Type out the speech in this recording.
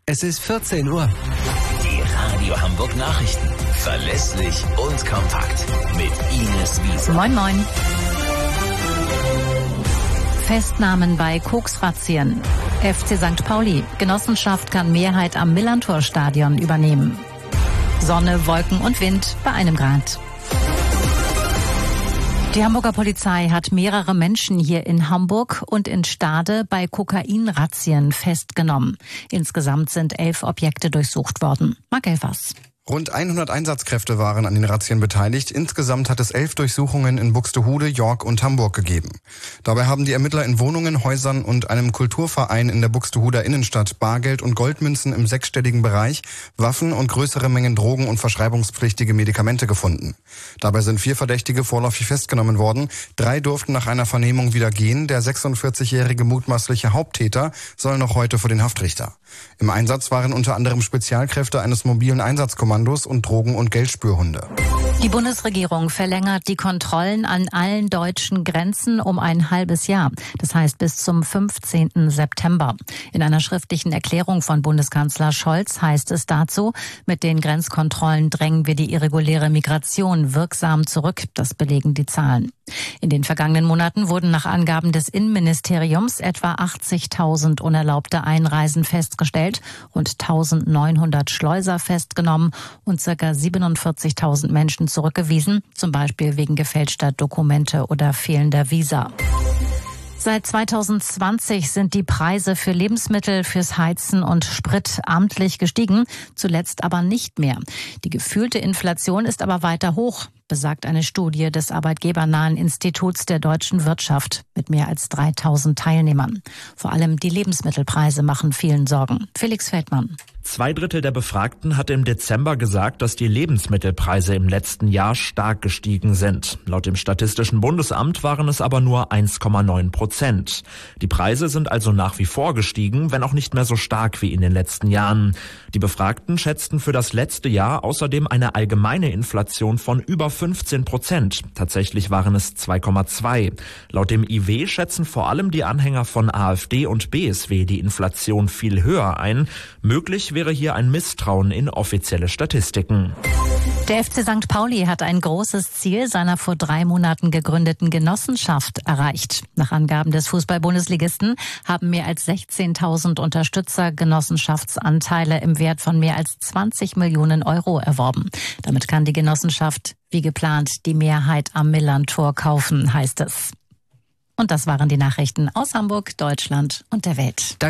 Es ist 14 Uhr. Die Radio Hamburg Nachrichten. Verlässlich und kompakt. Mit Ines Wiese. Moin, moin. Festnahmen bei Koksrazzien. FC St. Pauli. Genossenschaft kann Mehrheit am Millantor-Stadion übernehmen. Sonne, Wolken und Wind bei 1 Grad. Die Hamburger Polizei hat mehrere Menschen hier in Hamburg und in Stade bei Kokainrazzien festgenommen. Insgesamt sind 11 Objekte durchsucht worden. Marc Elfers. Rund 100 Einsatzkräfte waren an den Razzien beteiligt. Insgesamt hat es 11 Durchsuchungen in Buxtehude, York und Hamburg gegeben. Dabei haben die Ermittler in Wohnungen, Häusern und einem Kulturverein in der Buxtehuder Innenstadt Bargeld und Goldmünzen im 6-stelligen Bereich, Waffen und größere Mengen Drogen und verschreibungspflichtige Medikamente gefunden. Dabei sind 4 Verdächtige vorläufig festgenommen worden. 3 durften nach einer Vernehmung wieder gehen. Der 46-jährige mutmaßliche Haupttäter soll noch heute vor den Haftrichter. Im Einsatz waren unter anderem Spezialkräfte eines mobilen Einsatzkommandos und Drogen- und Geldspürhunde. Die Bundesregierung verlängert die Kontrollen an allen deutschen Grenzen um ein halbes Jahr. Das heißt bis zum 15. September. In einer schriftlichen Erklärung von Bundeskanzler Scholz heißt es dazu, mit den Grenzkontrollen drängen wir die irreguläre Migration wirksam zurück. Das belegen die Zahlen. In den vergangenen Monaten wurden nach Angaben des Innenministeriums etwa 80.000 unerlaubte Einreisen festgestellt, rund 1.900 Schleuser festgenommen und ca. 47.000 Menschen zurückgewiesen, zum Beispiel wegen gefälschter Dokumente oder fehlender Visa. Seit 2020 sind die Preise für Lebensmittel, fürs Heizen und Sprit amtlich gestiegen, zuletzt aber nicht mehr. Die gefühlte Inflation ist aber weiter hoch, besagt eine Studie des Arbeitgebernahen Instituts der deutschen Wirtschaft mit mehr als 3.000 Teilnehmern. Vor allem die Lebensmittelpreise machen vielen Sorgen. Felix Feldmann. 2/3 der Befragten hatte im Dezember gesagt, dass die Lebensmittelpreise im letzten Jahr stark gestiegen sind. Laut dem Statistischen Bundesamt waren es aber nur 1,9%. Die Preise sind also nach wie vor gestiegen, wenn auch nicht mehr so stark wie in den letzten Jahren. Die Befragten schätzten für das letzte Jahr außerdem eine allgemeine Inflation von über 15%. Tatsächlich waren es 2,2. Laut dem IW schätzen vor allem die Anhänger von AfD und BSW die Inflation viel höher ein. Möglich wäre hier ein Misstrauen in offizielle Statistiken. Der FC St. Pauli hat ein großes Ziel seiner vor 3 Monaten gegründeten Genossenschaft erreicht. Nach Angaben des Fußball-Bundesligisten haben mehr als 16.000 Unterstützer Genossenschaftsanteile im Wert von mehr als 20 Millionen Euro erworben. Damit kann die Genossenschaft, wie geplant, die Mehrheit am Millantor kaufen, heißt es. Und das waren die Nachrichten aus Hamburg, Deutschland und der Welt.